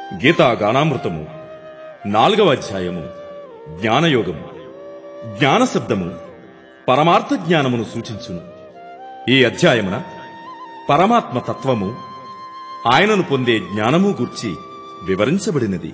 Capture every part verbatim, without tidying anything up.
గీతా గానామృతము నాలుగవ అధ్యాయము జ్ఞానయోగము. జ్ఞాన శబ్దము పరమార్థ జ్ఞానమును సూచించును. ఈ అధ్యాయమున పరమాత్మ తత్వము, ఆయనను పొందే జ్ఞానము గూర్చి వివరించబడినది.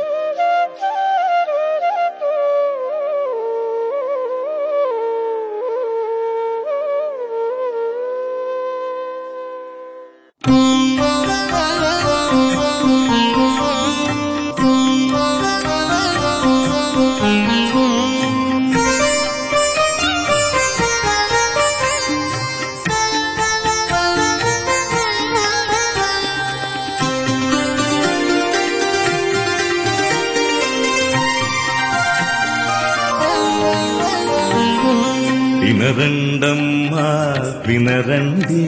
వినరండమ్మా వినరండి,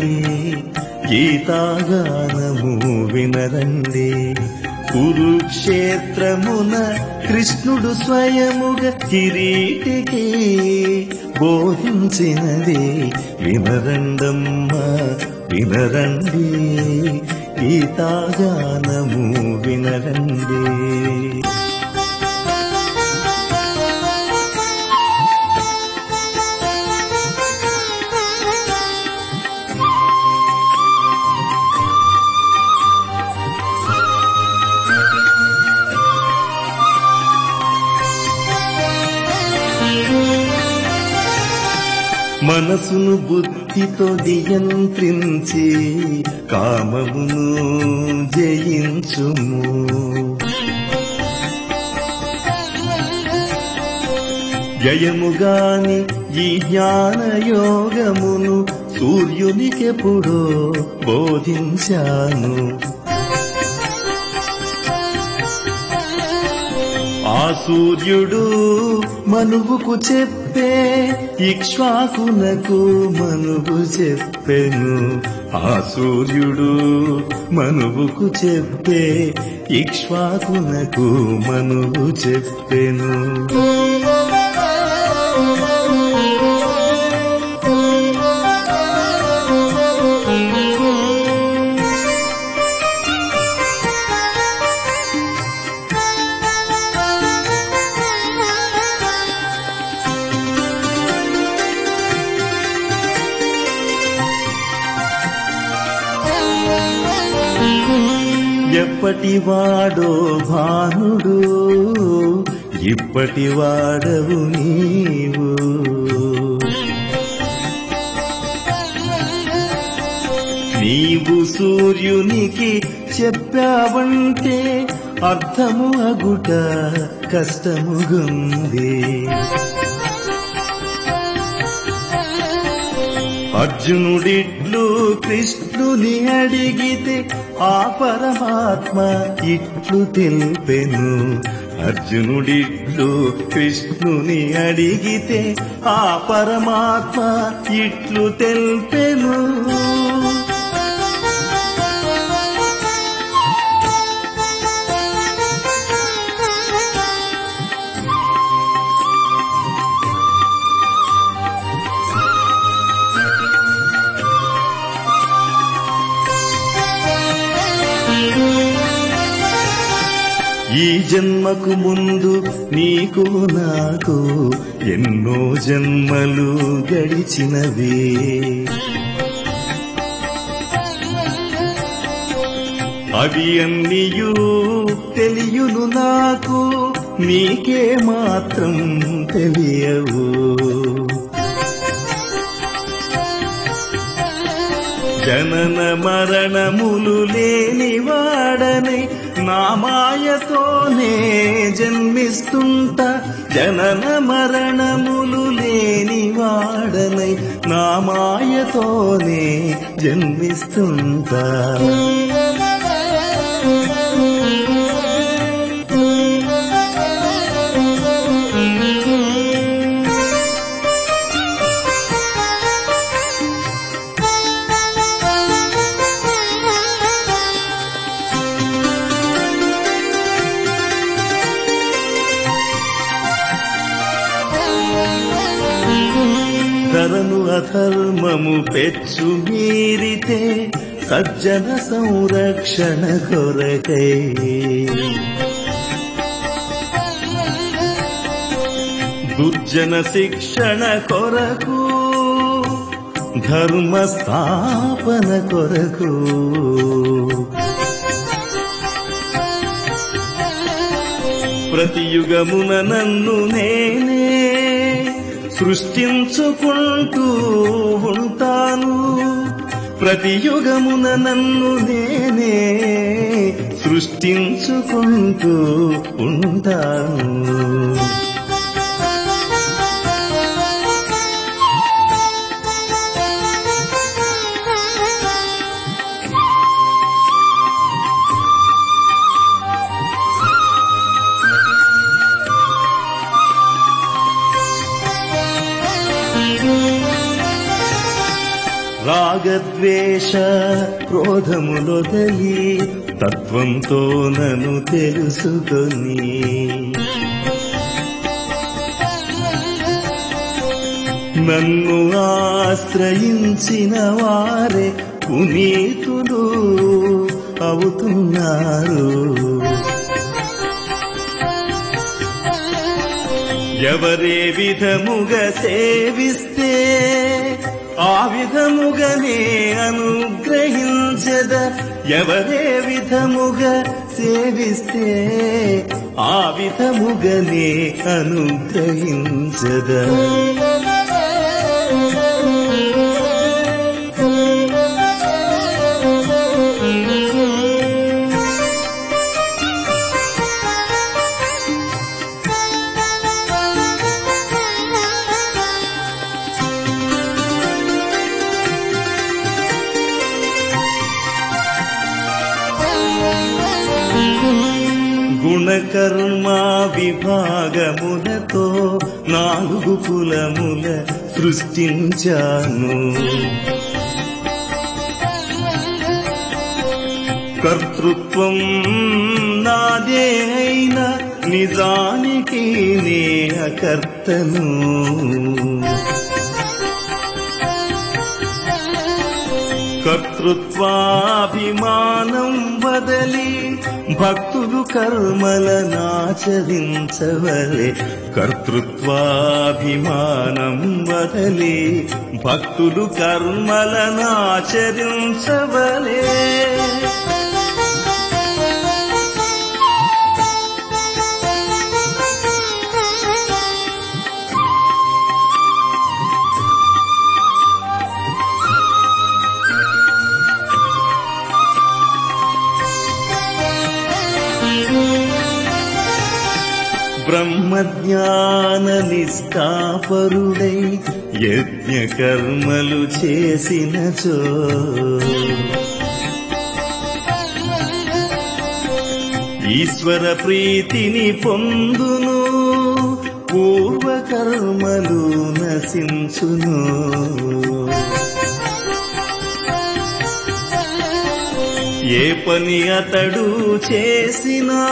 గీతాగానము వినరండి. కురుక్షేత్రమున కృష్ణుడు స్వయముగా కిరీటికి బోధించినది. వినరండమ్మా వినరండి, గీతాగానము వినరండి. మనసును బుద్ధితో నియంత్రించి కామమును జయించుము. జయముగాని ఈ జ్ఞానయోగమును సూర్యునికెప్పుడో బోధించాను. ఆ సూర్యుడు మనువుకు చెప్పే ఇక్ష్వాకునకు మనువు చెప్పెను. ఆ సూర్యుడు మనువుకు చెప్పే ఇక్ష్వాకునకు మనువు చెప్పెను. ఎప్పటివాడో భానుడు, ఇప్పటి వాడవు నీవు. నీవు సూర్యునికి చెప్పావంటే అర్థము అగుట కష్టముగుంది. అర్జునుడిట్లు కృష్ణుని అడిగితే ఆ పరమాత్మ ఇట్లు తెలిపెను. అర్జునుడిట్లు కృష్ణుని అడిగితే ఆ పరమాత్మ ఇట్లు తెలిపెను. ఈ జన్మకు ముందు నీకు నాకు ఎన్నో జన్మలు గడిచినవే. అవి అన్నియూ తెలియును నాకు, నీకే మాత్రం తెలియవు. జనన మరణములు లేనివాడని నా మాయతోనే జన్మిస్తుంటా. జనన మరణములు లేనివాడనై నా మాయతోనే జన్మిస్తుంటా. ధరను అధర్మము పెచ్చు మీరితే సజ్జన సంరక్షణ కొరకై దుర్జన శిక్షణ కొరకు ధర్మ స్థాపన కొరకు ప్రతి యుగమున నన్ను నేనే సృష్టించుకుంటూ ఉంటాను ప్రతి యుగమున నన్ను నేనే సృష్టించుకుంటూ ఉంటాను రాగద్వేష క్రోధములొదలి తత్వంతో నన్ను తెలుసుకొని నన్ను ఆశ్రయించిన వారే పునీతులు అవుతున్నారు ఎవరే విధముగా సేవిస్తే ఆ విధముగనే అనుగ్రహించద ఎవరే విధముగా సేవిస్తే ఆ విధముగనే అనుగ్రహించద గుణకర్మ విభాగములతో నాలుగు కులముల సృష్టించాను కర్తృత్వం నాదే అయిన నిజానికి నే అకర్తను కర్తృత్వాభిమానం వదలి భక్తులు కర్మలనాచరించవలే కర్తృత్వాభిమానం వదలి భక్తులు కర్మలనాచరించవలే బ్రహ్మజ్ఞాన నిష్ఠాపరుడై యజ్ఞ కర్మలు చేసినచో ఈశ్వర ప్రీతిని పొందును పూర్వకర్మలు నశించును ఏ పని అతడు చేసినా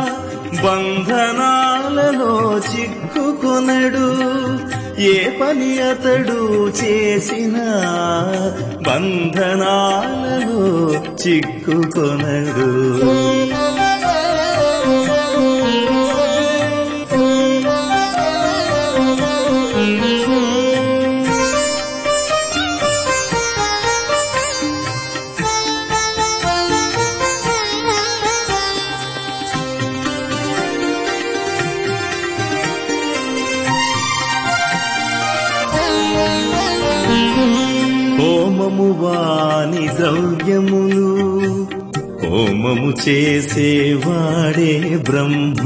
బంధనాలలో చిక్కుకొనడు ఏ పని అతడు చేసినా బంధనాలలో చిక్కుకొనడు హోమము వాని ద్రవ్యములు హోమము చేసేవాడే బ్రహ్మ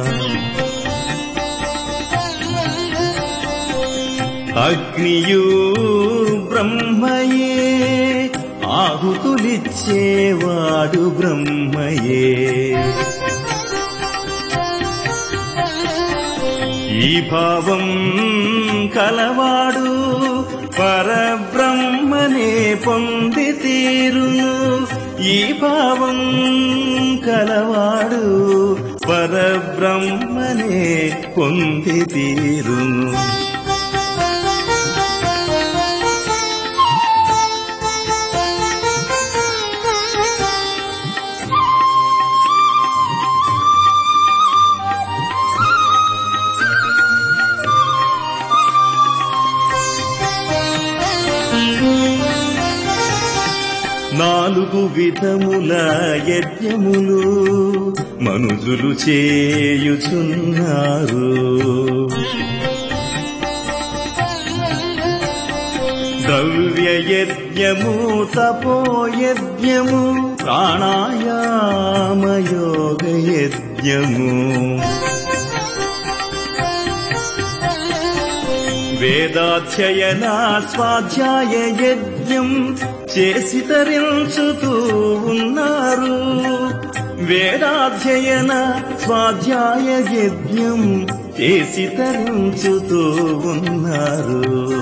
అగ్నియు బ్రహ్మయే ఆహుతులిచ్చేవాడు బ్రహ్మయే ఈ భావం కలవాడు పరబ్రహ్మనే పొంది తీరును ఈ భావం కలవాడు పరబ్రహ్మనే పొంది తీరును విధముల యజ్ఞములు మనుజులు చేయుచున్నారు. ద్రవ్య యజ్ఞము తపోయజ్ఞము ప్రాణాయామ యోగ యజ్ఞము వేదాధ్యయన స్వాధ్యాయ యజ్ఞం చేసి తరించుతూ ఉన్నారు. వేదాధ్యయన స్వాధ్యాయ యజ్ఞం చేసి తరించుతూ ఉన్నారు.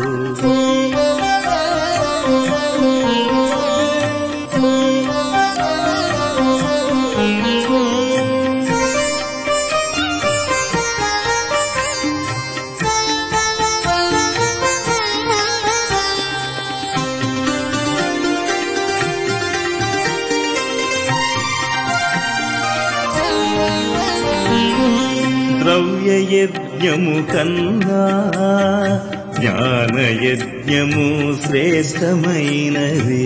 ద్రవ్య యజ్ఞము కన్నా జ్ఞాన యజ్ఞము శ్రేష్టమైనది.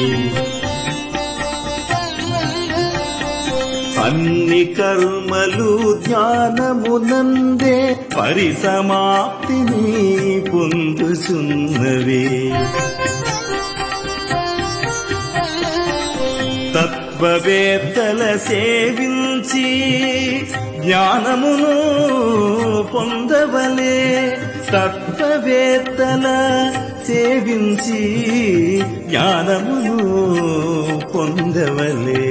అన్ని కర్మలు జ్ఞానమునందే పరిసమాప్తిని పొందుచున్నవి. తత్వవేత్తల సేవించి జ్ఞానమును పొందవలే. తత్వవేత్తల సేవించి జ్ఞానమును పొందవలే.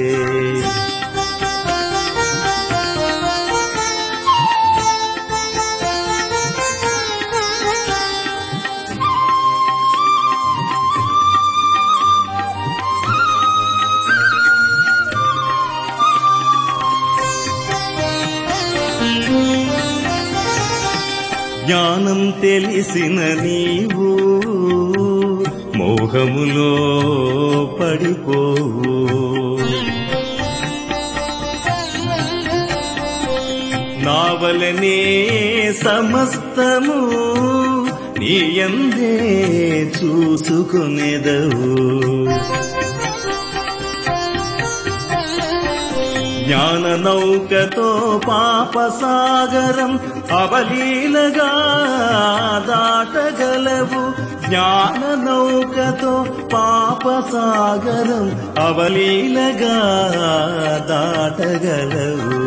జ్ఞానం తెలిసిన నీవు మోహములో పడిపోవు. నావలనే సమస్తము నీయందే చూసుకునేదవు. జ్ఞాన నౌకతో పాపసాగరం అవలీలగా దాటగలవు. జ్ఞాన నౌకతో పాపసాగరం అవలీలగా దాటగలవు.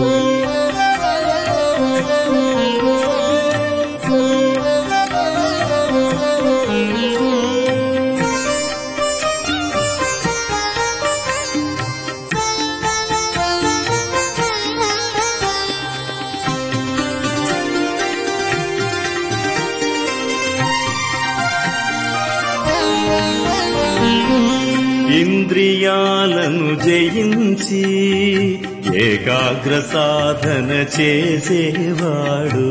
ఇంద్రియాలను జయించి ఏకాగ్ర సాధన చేసేవాడు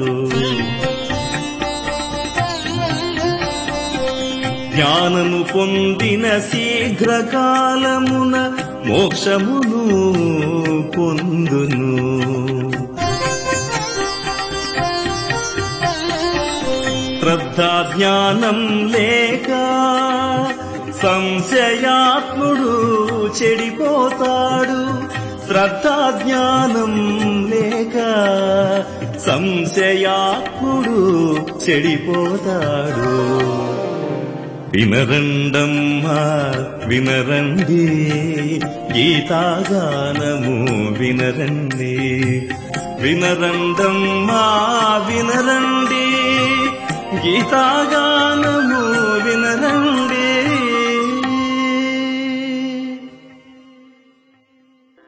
జ్ఞానము పొందిన శీఘ్రకాలమున మోక్షమును పొందును. శ్రద్ధా జ్ఞానం లేక సంశయాత్ముడు చెడిపోతాడు. శ్రద్ధా జ్ఞానం లేక సంశయాత్ముడు చెడిపోతాడు. వినరండమ్మా వినరండి, గీతాగానము వినరండి. వినరండమ్మా వినరండి, గీతాగానము వినరండి.